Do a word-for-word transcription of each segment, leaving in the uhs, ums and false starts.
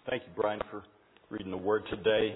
Thank you, Brian, for reading the Word today.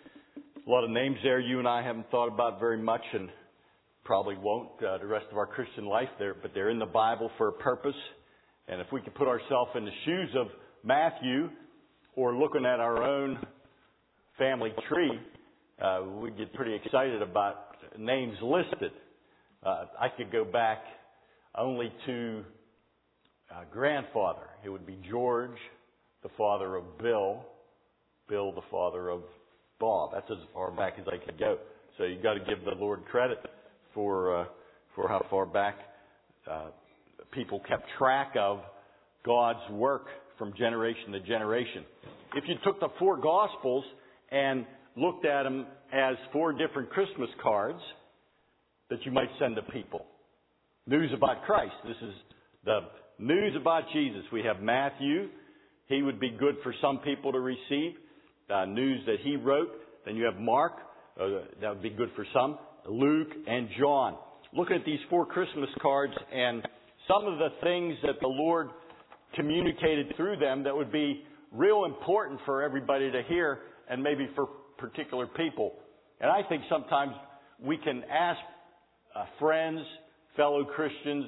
A lot of names there you and I haven't thought about very much and probably won't uh, the rest of our Christian life there, but they're in the Bible for a purpose. And if we could put ourselves in the shoes of Matthew or looking at our own family tree, uh, we'd get pretty excited about names listed. Uh, I could go back only to uh, grandfather. It would be George, the father of Bill, Bill, the father of Bob. That's as far back as I could go. So you've got to give the Lord credit for uh, for how far back uh, people kept track of God's work from generation to generation. If you took the four Gospels and looked at them as four different Christmas cards that you might send to people, news about Christ. This is the news about Jesus. We have Matthew. He would be good for some people to receive. Uh, news that he wrote. Then you have Mark. Uh, that would be good for some. Luke and John. Looking at these four Christmas cards and some of the things that the Lord communicated through them that would be real important for everybody to hear and maybe for particular people. And I think sometimes we can ask uh, friends, fellow Christians,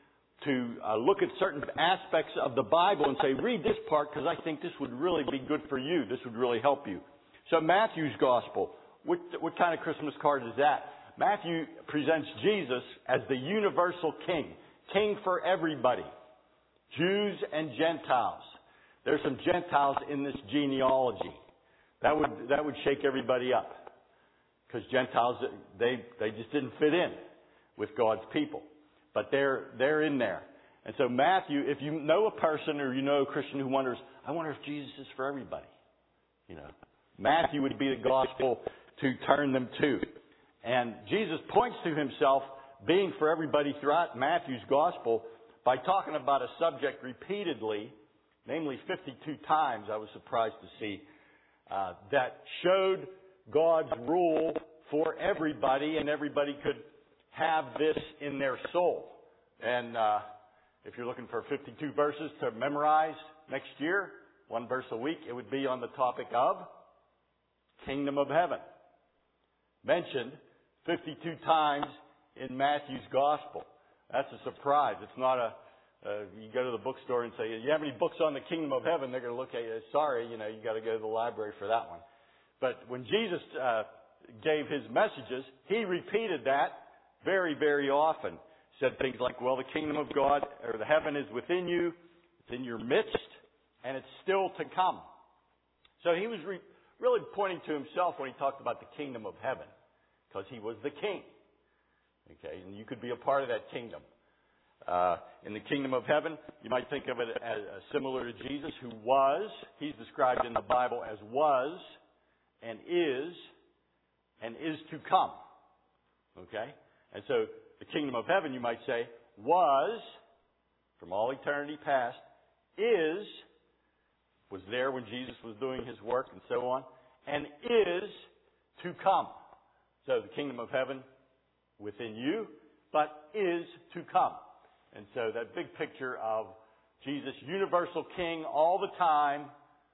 to uh, look at certain aspects of the Bible and say, read this part because I think this would really be good for you. This would really help you. So Matthew's Gospel, what, what kind of Christmas card is that? Matthew presents Jesus as the universal king, king for everybody, Jews and Gentiles. There's some Gentiles in this genealogy. That would that would shake everybody up because Gentiles, they they just didn't fit in with God's people. But they're they're in there. And so Matthew, if you know a person or you know a Christian who wonders, I wonder if Jesus is for everybody. You know, Matthew would be the gospel to turn them to. And Jesus points to himself being for everybody throughout Matthew's gospel by talking about a subject repeatedly, namely fifty-two times, I was surprised to see, uh, that showed God's rule for everybody and everybody could have this in their soul. And uh, if you're looking for fifty-two verses to memorize next year, one verse a week, it would be on the topic of Kingdom of Heaven. Mentioned fifty-two times in Matthew's Gospel. That's a surprise. It's not a, uh, you go to the bookstore and say, you have any books on the Kingdom of Heaven? They're going to look at you, sorry, you know, you got to go to the library for that one. But when Jesus uh, gave his messages, he repeated that very, very often. Said things like, well, the kingdom of God, or the heaven is within you, it's in your midst, and it's still to come. So he was re- really pointing to himself when he talked about the kingdom of heaven, because he was the king. Okay, and you could be a part of that kingdom. Uh, in the kingdom of heaven, you might think of it as uh, similar to Jesus, who was, he's described in the Bible as was, and is, and is to come. Okay? And so the kingdom of heaven, you might say, was, from all eternity past, is, was there when Jesus was doing his work and so on, and is to come. So the kingdom of heaven within you, but is to come. And so that big picture of Jesus, universal king all the time,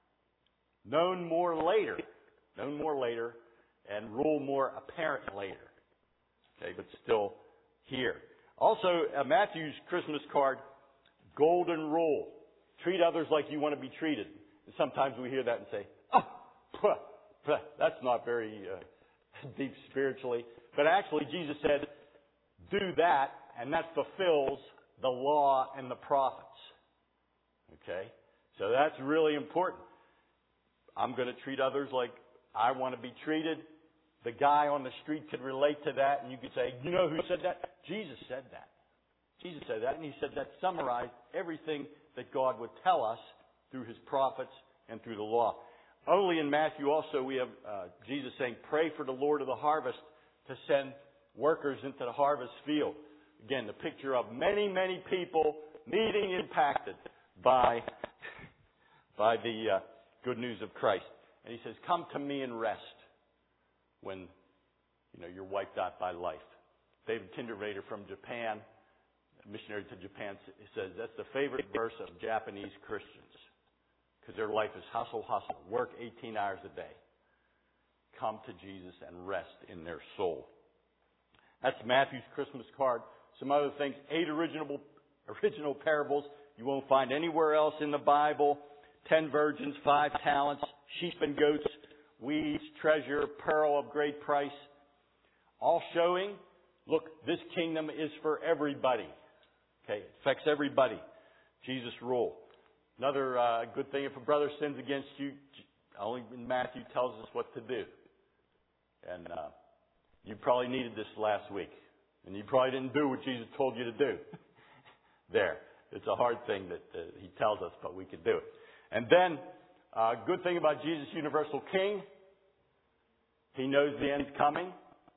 known more later, known more later, and rule more apparent later. Okay, but still here. Also, uh, Matthew's Christmas card, golden rule. Treat others like you want to be treated. And sometimes we hear that and say, oh, puh, puh, that's not very uh, deep spiritually. But actually, Jesus said, do that, and that fulfills the law and the prophets. Okay? So that's really important. I'm going to treat others like I want to be treated. The guy on the street could relate to that, and you could say, you know who said that? Jesus said that. Jesus said that, and he said that summarized everything that God would tell us through his prophets and through the law. Only in Matthew also we have uh, Jesus saying, pray for the Lord of the harvest to send workers into the harvest field. Again, the picture of many, many people needing impacted by, by the uh, good news of Christ. And he says, come to me and rest when, you know, you're wiped out by life. David Kindervater from Japan, a missionary to Japan, says that's the favorite verse of Japanese Christians. because their life is hustle, hustle, work eighteen hours a day. Come to Jesus and rest in their soul. That's Matthew's Christmas card. Some other things, eight original, original parables you won't find anywhere else in the Bible. Ten virgins, five talents, sheep and goats, weeds, treasure, pearl of great price. All showing, look, this kingdom is for everybody. Okay, it affects everybody. Jesus' rule. Another uh, good thing, if a brother sins against you, only in Matthew tells us what to do. And uh, you probably needed this last week. And you probably didn't do what Jesus told you to do. There. It's a hard thing that uh, he tells us, but we can do it. And then, uh, good thing about Jesus, universal King. He knows the end's coming.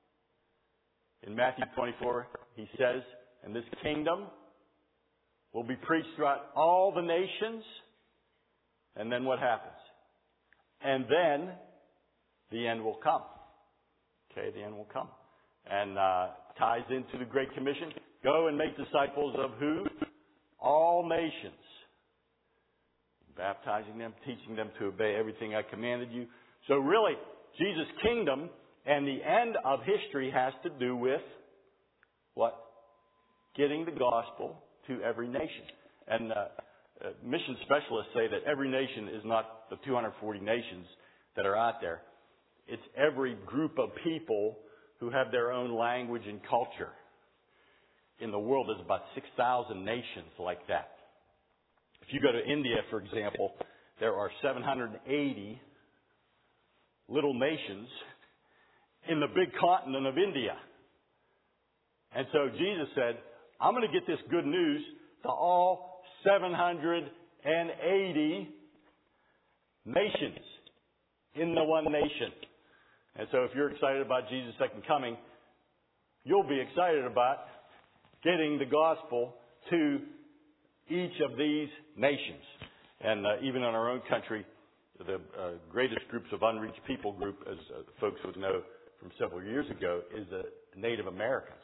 In Matthew twenty-four, he says, and this kingdom will be preached throughout all the nations. And then what happens? And then the end will come. Okay, the end will come. And uh, ties into the Great Commission. Go and make disciples of who? All nations. Baptizing them, teaching them to obey everything I commanded you. So really, Jesus' kingdom and the end of history has to do with what? Getting the gospel to every nation. And uh, uh, mission specialists say that every nation is not the two hundred forty nations that are out there. It's every group of people who have their own language and culture. In the world, there's about six thousand nations like that. If you go to India, for example, there are seven hundred eighty little nations in the big continent of India. And so Jesus said, I'm going to get this good news to all seven hundred eighty nations in the one nation. And so if you're excited about Jesus' second coming, you'll be excited about getting the gospel to each of these nations. And uh, even in our own country, the uh, greatest groups of unreached people group, as uh, folks would know from several years ago, is the Native Americans.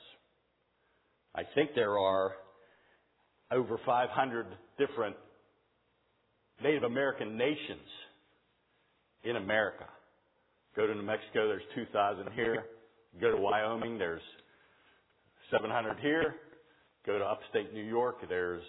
I think there are over five hundred different Native American nations in America. Go to New Mexico, there's two thousand here. Go to Wyoming, there's seven hundred here. Go to upstate New York, there's,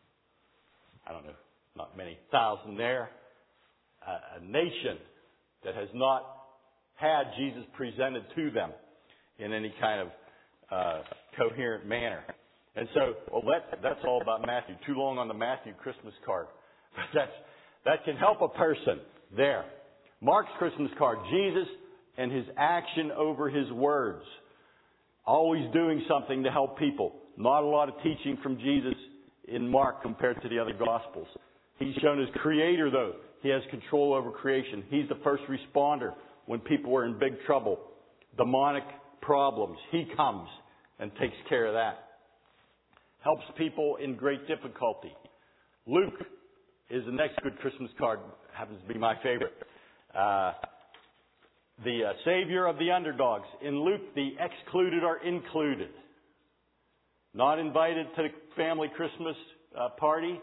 I don't know, not many thousand there. Uh, a nation that has not had Jesus presented to them in any kind of uh, coherent manner. And so, well, that, that's all about Matthew. Too long on the Matthew Christmas card. But that's, that can help a person there. Mark's Christmas card, Jesus and his action over his words. Always doing something to help people. Not a lot of teaching from Jesus in Mark compared to the other Gospels. He's shown as creator, though. He has control over creation. He's the first responder when people are in big trouble. Demonic problems. He comes and takes care of that. Helps people in great difficulty. Luke is the next good Christmas card. Happens to be my favorite. Uh, the uh, Savior of the underdogs. In Luke, the excluded are included. Not invited to the family Christmas uh, party.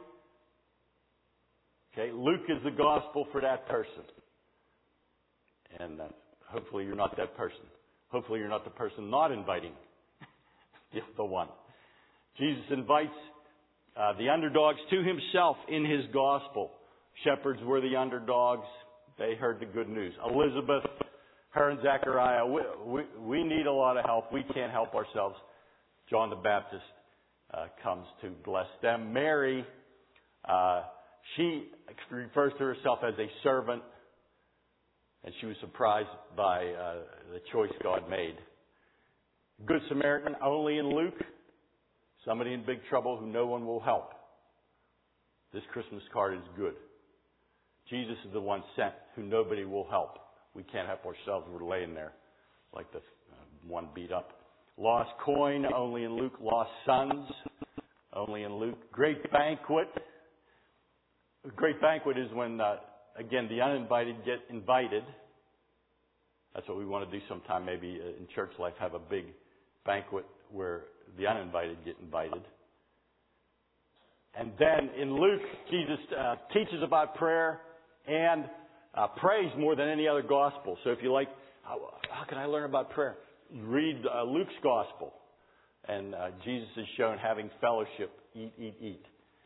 Okay, Luke is the gospel for that person. And uh, hopefully you're not that person. Hopefully you're not the person not inviting the one. Jesus invites uh, the underdogs to himself in his gospel. Shepherds were the underdogs. They heard the good news. Elizabeth, her and Zechariah, we, we, we need a lot of help. We can't help ourselves. John the Baptist uh, comes to bless them. Mary, uh, she refers to herself as a servant, and she was surprised by uh, the choice God made. Good Samaritan, only in Luke. Somebody in big trouble who no one will help. This Christmas card is good. Jesus is the one sent who nobody will help. We can't help ourselves. We're laying there like the uh, one beat up. Lost coin, only in Luke. Lost sons, only in Luke. Great banquet. A great banquet is when, uh, again, the uninvited get invited. That's what we want to do sometime, maybe uh, in church life, have a big banquet where the uninvited get invited. And then in Luke, Jesus uh, teaches about prayer. and uh, prays more than any other gospel. So if you like, how, how can I learn about prayer? Read uh, Luke's gospel. And uh, Jesus is shown having fellowship, eat, eat, eat.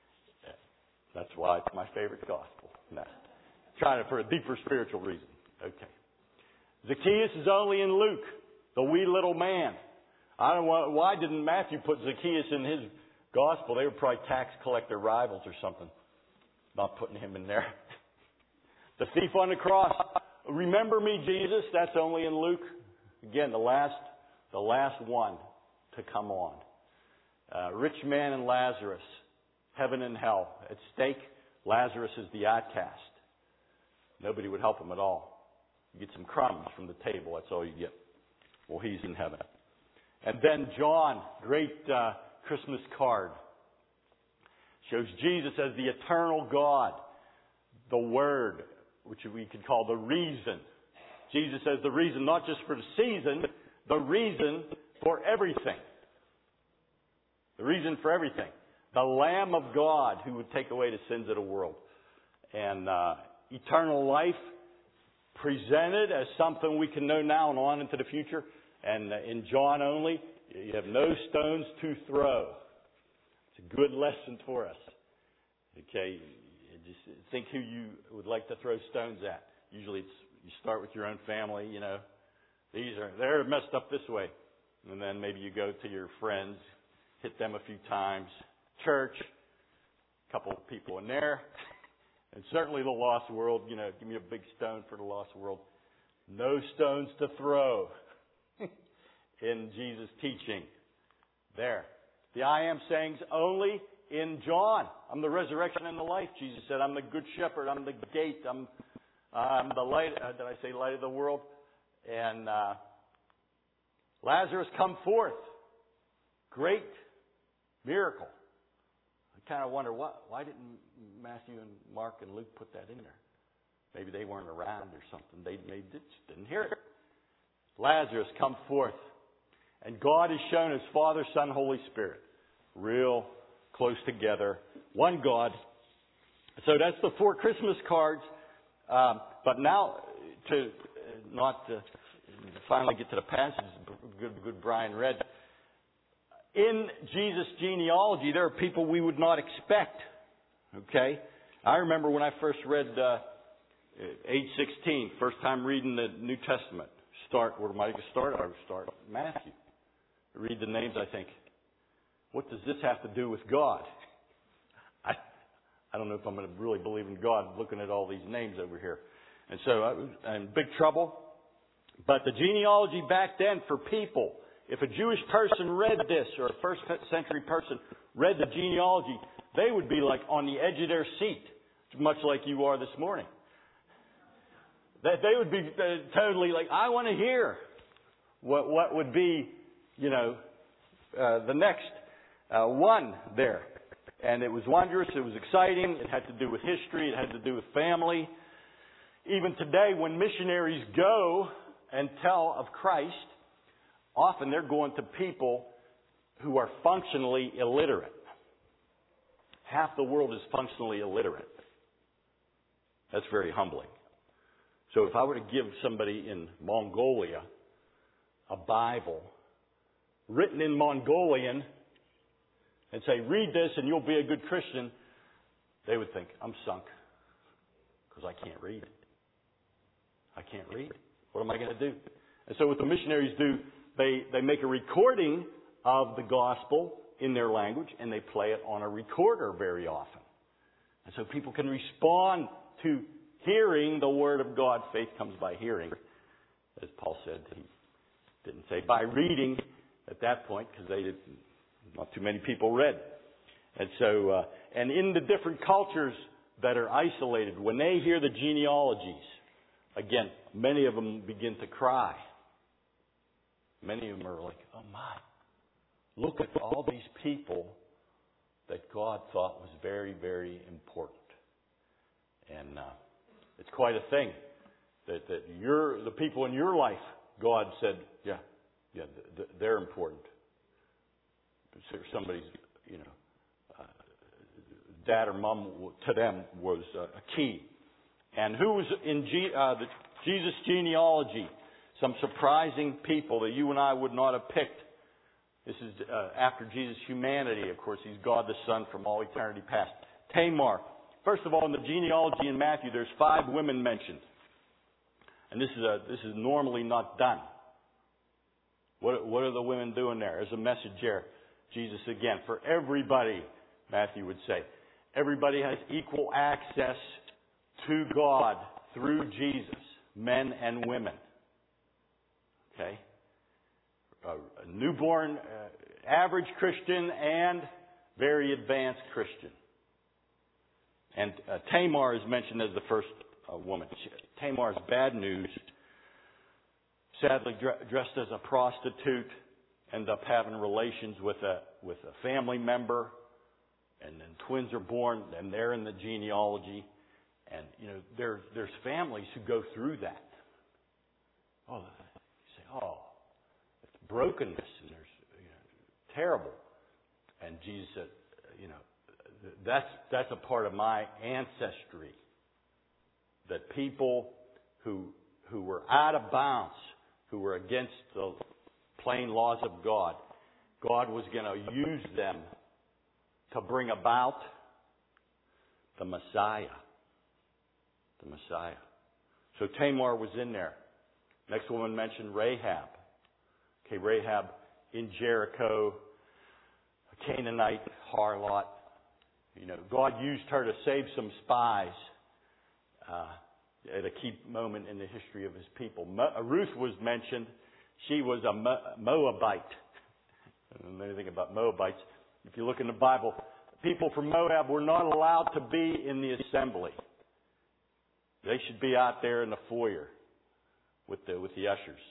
That's why it's my favorite gospel. No. Trying it for a deeper spiritual reason. Okay. Zacchaeus is only in Luke, the wee little man. I don't know why didn't Matthew put Zacchaeus in his gospel? They were probably tax collector rivals or something. Not putting him in there. The thief on the cross. Remember me, Jesus. That's only in Luke. Again, the last, the last one to come on. Uh, rich man and Lazarus. Heaven and hell. At stake, Lazarus is the outcast. Nobody would help him at all. You get some crumbs from the table. That's all you get. Well, he's in heaven. And then John, great uh, Christmas card. Shows Jesus as the eternal God. The Word, which we could call the reason. Jesus as the reason, not just for the season, the reason for everything. The reason for everything. The Lamb of God who would take away the sins of the world. And uh, eternal life presented as something we can know now and on into the future. And uh, in John only, you have no stones to throw. It's a good lesson for us. Okay, just think who you would like to throw stones at. Usually it's, you start with your own family, you know. These are, they're messed up this way. And then maybe you go to your friends, hit them a few times. Church, a couple of people in there. And certainly the lost world, you know, give me a big stone for the lost world. No stones to throw in Jesus' teaching. There. The I am sayings only in John. I'm the resurrection and the life. Jesus said, I'm the good shepherd. I'm the gate. I'm, uh, I'm the light. Uh, did I say light of the world? And uh, Lazarus, come forth. Great miracle. I kind of wonder, what, why didn't Matthew and Mark and Luke put that in there? Maybe they weren't around or something. They maybe just didn't hear it. Lazarus, come forth. And God is shown as Father, Son, Holy Spirit. Real close together. One God. So that's the four Christmas cards. Um, but now, to uh, not to finally get to the passage, good, good Brian read. In Jesus' genealogy, there are people we would not expect. Okay? I remember when I first read uh, age sixteen, first time reading the New Testament. Start, where am I going to start? I would start Matthew. Read the names, I think, what does this have to do with God? I I don't know if I'm going to really believe in God looking at all these names over here. And so I was in big trouble. But the genealogy back then for people, if a Jewish person read this, or a first century person read the genealogy, they would be like on the edge of their seat, much like you are this morning. That they would be uh, totally like, I want to hear what what would be, you know, uh, the next uh, one there. And it was wondrous, it was exciting, it had to do with history, it had to do with family. Even today, when missionaries go and tell of Christ, often they're going to people who are functionally illiterate. Half the world is functionally illiterate. That's very humbling. So if I were to give somebody in Mongolia a Bible written in Mongolian and say, read this and you'll be a good Christian, they would think, I'm sunk because I can't read. I can't read. What am I going to do? And so what the missionaries do, they, they make a recording of the gospel in their language and they play it on a recorder very often. And so people can respond to hearing the Word of God. Faith comes by hearing. As Paul said, he didn't say by reading at that point because they didn't, not too many people read. And so, uh, and in the different cultures that are isolated, when they hear the genealogies, again, many of them begin to cry. Many of them are like, oh my, look at all these people that God thought was very, very important. And uh, it's quite a thing that, that you're, the people in your life, God said, yeah, yeah, they're important. Somebody's, you know, uh, dad or mom to them was a key. And who was in G, uh, the Jesus genealogy? Some surprising people that you and I would not have picked. This is uh, after Jesus' humanity, of course. He's God the Son from all eternity past. Tamar. First of all, in the genealogy in Matthew, there's five women mentioned. And this is a, this is normally not done. What, what are the women doing there? There's a message there. Jesus again, for everybody, Matthew would say. Everybody has equal access to God through Jesus, men and women. Okay? A, a newborn, uh, average Christian and very advanced Christian. And uh, Tamar is mentioned as the first uh, woman. She, Tamar's bad news. Sadly, dr- dressed as a prostitute, ended up having relations with a with a family member, and then twins are born, and they're in the genealogy. And you know, there there's families who go through that. Oh, you say, oh, it's brokenness, and there's you know, terrible. And Jesus said, you know, that's that's a part of my ancestry. That people who who were out of bounds, who were against the plain laws of God, God was going to use them to bring about the Messiah. The Messiah. So Tamar was in there. Next woman mentioned Rahab. Okay, Rahab in Jericho, a Canaanite harlot. You know, God used her to save some spies uh, at a key moment in the history of His people. Mo- Ruth was mentioned. She was a Mo- Moabite. I don't know anything about Moabites. If you look in the Bible, people from Moab were not allowed to be in the assembly. They should be out there in the foyer with the with the ushers.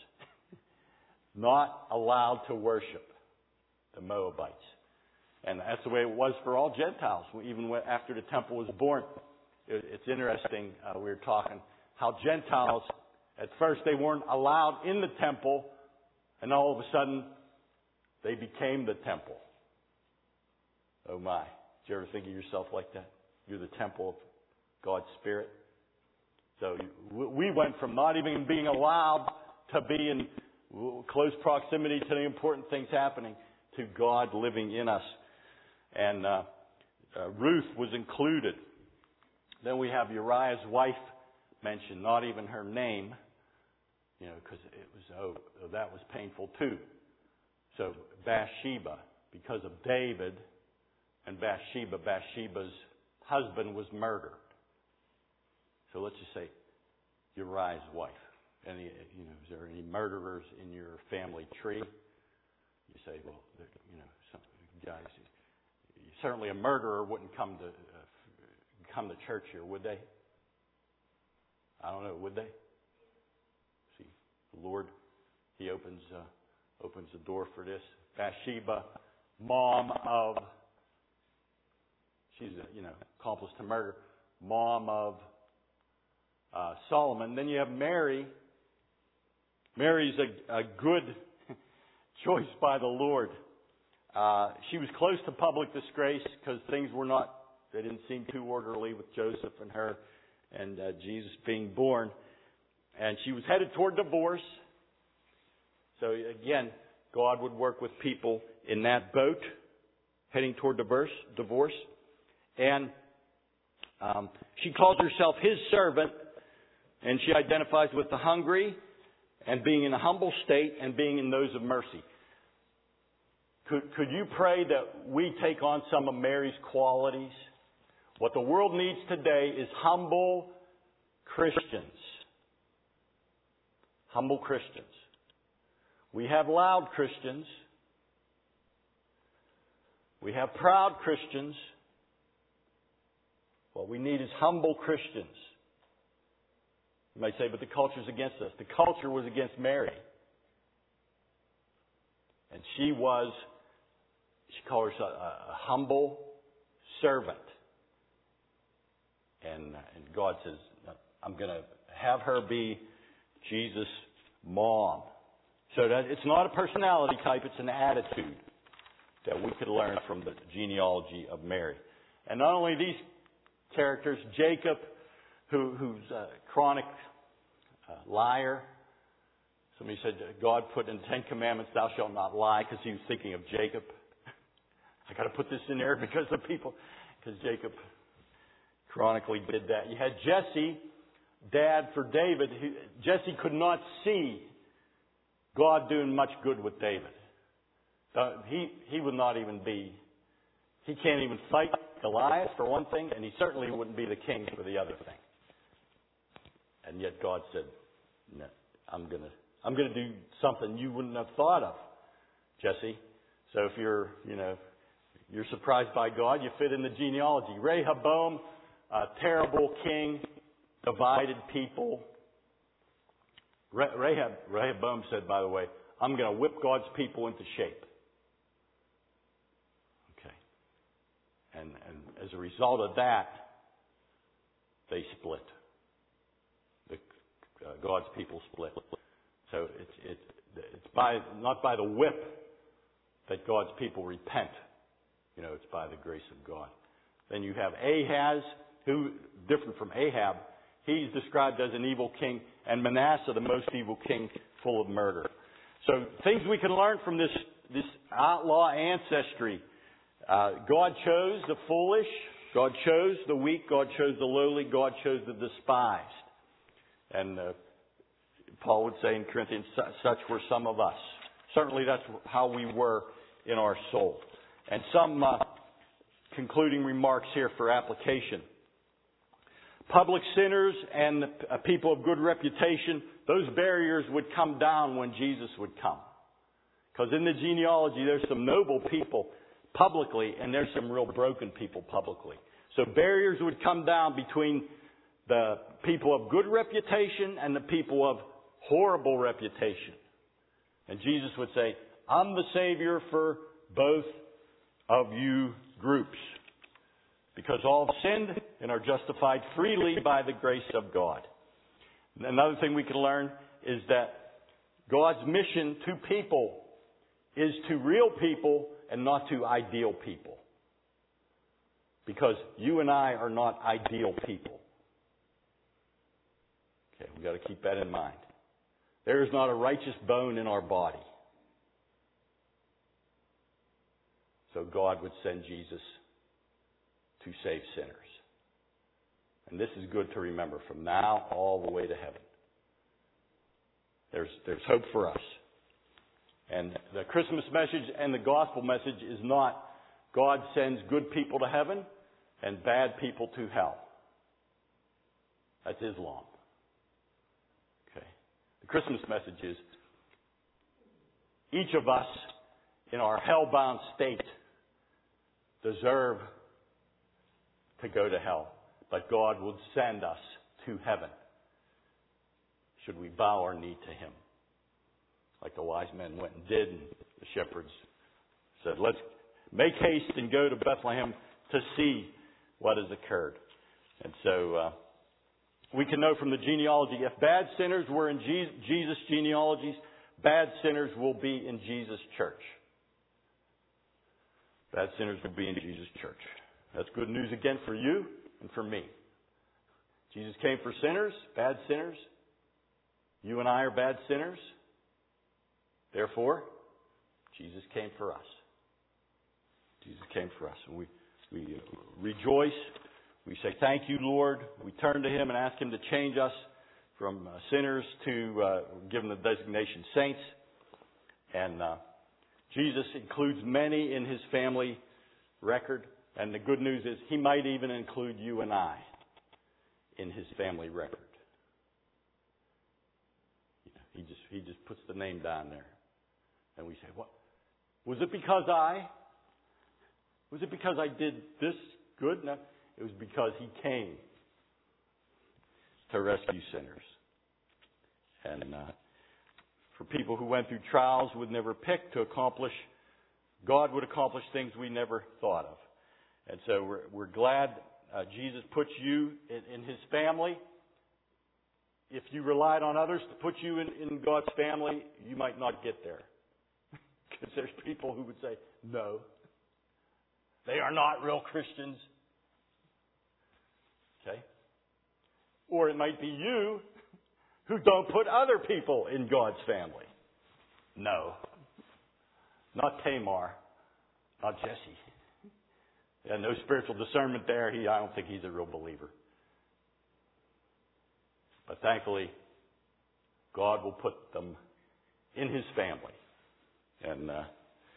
Not allowed to worship, the Moabites. And that's the way it was for all Gentiles, even after the temple was born. It's interesting, uh, we were talking, how Gentiles, at first they weren't allowed in the temple, and all of a sudden, they became the temple. Oh my. Did you ever think of yourself like that? You're the temple of God's Spirit. So we went from not even being allowed to be in close proximity to the important things happening to God living in us. And uh, uh, Ruth was included. Then we have Uriah's wife mentioned, not even her name, you know, because it was, oh, that was painful too. So Bathsheba, because of David and Bathsheba, Bathsheba's husband was murdered. So let's just say Uriah's wife. Any, you know, is there any murderers in your family tree? You say, well, you know, some guys. Certainly, a murderer wouldn't come to uh, come to church here, would they? I don't know, would they? See, the Lord, He opens uh, opens the door for this. Bathsheba, mom of, she's a, you know accomplice to murder, mom of uh, Solomon. Then you have Mary. Mary's a, a good choice by the Lord. Uh, she was close to public disgrace because things were not, they didn't seem too orderly with Joseph and her and uh, Jesus being born. And she was headed toward divorce. So again, God would work with people in that boat, heading toward divorce. divorce. And um, she calls herself His servant, and she identifies with the hungry and being in a humble state and being in those of mercy. Could, could you pray that we take on some of Mary's qualities? What the world needs today is humble Christians. Humble Christians. We have loud Christians. We have proud Christians. What we need is humble Christians. You might say, but the culture's against us. The culture was against Mary. And she was, she called herself a, a humble servant. And, and God says, I'm going to have her be Jesus' mom. So that it's not a personality type, it's an attitude that we could learn from the genealogy of Mary. And not only these characters, Jacob, who, who's a chronic uh, liar. Somebody said God put in the Ten Commandments, thou shalt not lie, because he was thinking of Jacob. I got to put this in there because the people, because Jacob chronically did that. You had Jesse, dad for David. Who, Jesse could not see God doing much good with David. Uh, he he would not even be. He can't even fight Goliath for one thing, and he certainly wouldn't be the king for the other thing. And yet God said, "No, I'm gonna I'm gonna do something you wouldn't have thought of, Jesse." So if you're you know you're surprised by God, you fit in the genealogy. Rehoboam, a terrible king, divided people. Rahab, Rehoboam said, by the way, I'm going to whip God's people into shape. Okay. And, and as a result of that, they split. The, uh, God's people split. So it's, it's, it's by, not by the whip that God's people repent. You know, it's by the grace of God. Then you have Ahaz, who, different from Ahab, he's described as an evil king, and Manasseh, the most evil king, full of murder. So things we can learn from this, this outlaw ancestry. Uh, God chose the foolish. God chose the weak. God chose the lowly. God chose the despised. And uh, Paul would say in Corinthians, such were some of us. Certainly that's how we were in our soul. And some uh, concluding remarks here for application. Public sinners and uh, people of good reputation, those barriers would come down when Jesus would come. Because in the genealogy, there's some noble people publicly, and there's some real broken people publicly. So barriers would come down between the people of good reputation and the people of horrible reputation. And Jesus would say, I'm the Savior for both of you groups. Because all have sinned and are justified freely by the grace of God. Another thing we can learn is that God's mission to people is to real people and not to ideal people. Because you and I are not ideal people. Okay, we've got to keep that in mind. There is not a righteous bone in our body. So God would send Jesus to save sinners. And this is good to remember from now all the way to heaven. There's, there's hope for us. And the Christmas message and the gospel message is not God sends good people to heaven and bad people to hell. That's Islam. Okay. The Christmas message is each of us in our hell-bound state deserve to go to hell. But God would send us to heaven should we bow our knee to Him. Like the wise men went and did, and the shepherds said, let's make haste and go to Bethlehem to see what has occurred. And so uh, we can know from the genealogy, if bad sinners were in Jesus' genealogies, bad sinners will be in Jesus' church. Bad sinners will be in Jesus' church. That's good news again for you and for me. Jesus came for sinners, bad sinners. You and I are bad sinners. Therefore, Jesus came for us. Jesus came for us. And we, we rejoice. We say, thank you, Lord. We turn to Him and ask Him to change us from uh, sinners to uh, give Him the designation saints. And uh, Jesus includes many in His family record. And the good news is He might even include you and I in His family record. You know, he just He just puts the name down there. And we say, what? Was it because I? Was it because I did this good? No. It was because He came to rescue sinners. And uh, for people who went through trials we'd never pick to accomplish, God would accomplish things we never thought of. And so we're, we're glad uh, Jesus puts you in, in His family. If you relied on others to put you in, in God's family, you might not get there. Because there's people who would say, no, they are not real Christians. Okay? Or it might be you who don't put other people in God's family. No. Not Tamar. Not Jesse. Yeah, no spiritual discernment there. He, I don't think he's a real believer. But thankfully, God will put them in His family. And uh,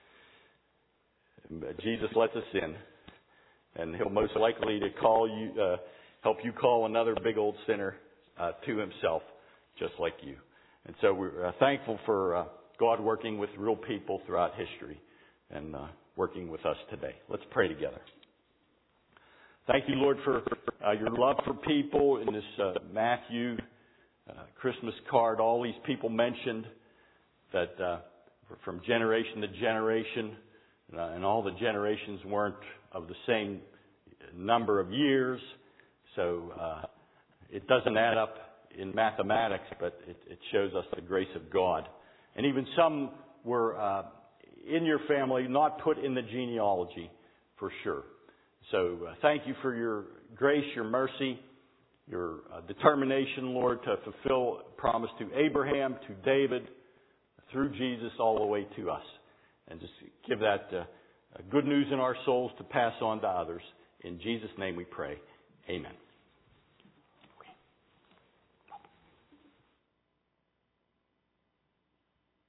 Jesus lets us in. And He'll most likely to call you, uh, help you call another big old sinner uh, to Himself, just like you. And so we're uh, thankful for uh, God working with real people throughout history and uh, working with us today. Let's pray together. Thank you, Lord, for uh, your love for people in this uh, Matthew uh, Christmas card. All these people mentioned that uh, from generation to generation, uh, and all the generations weren't of the same number of years, so uh, it doesn't add up in mathematics, but it, it shows us the grace of God. And even some were uh, in your family, not put in the genealogy for sure. So uh, thank you for your grace, your mercy, your uh, determination, Lord, to fulfill promise to Abraham, to David, through Jesus all the way to us. And just give that uh, good news in our souls to pass on to others. In Jesus' name we pray. Amen.